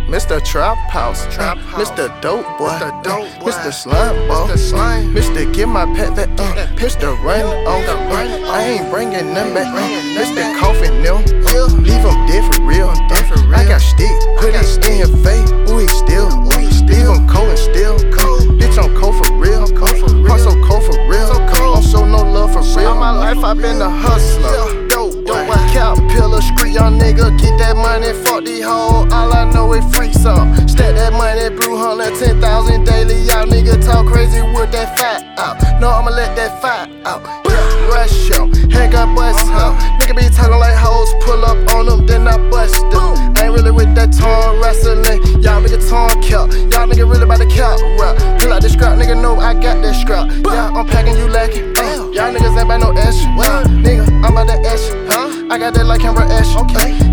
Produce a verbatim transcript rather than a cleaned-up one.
Mister Trap House, Trap House. Mister Dope Boy, Mister Dope Boy. Mister Slime Ball, Mister Slime. Mister Get My Pet Back, uh, Mister Run On, Mister Run uh, On. I ain't bringing none back, Bringing uh, none Mister back. Coffin them, Yeah. leave him dead for real, Dead for real. I got stick, put got it in your face, ooh he still, Ooh, he leave still. him cold and still, Cold. bitch I'm cold for real, Cold for real. I'm so cold for real, So cold. I'm so no love for real, all my life I for been real. a hustler, Yeah. dope Boy. boy, Caterpillar, street young nigga, get that money, fuck these hoes, all I know is freaks up, stack that money, blue hundred, ten thousand daily, y'all nigga talk crazy with that fat out, no I'ma let that fat out, yeah, rush yo, head got bust out, nigga be talking like hoes, pull up on them, then I bust them, ain't really with that torn wrestling, y'all nigga torn kill, y'all nigga really about to count, rap, pull out the scrap, nigga know I got that scrap, yeah, I'm packing you lacking, uh, y'all niggas ain't by no ash, uh, nigga, I'm about to ash, huh? I got that like camera ash, okay,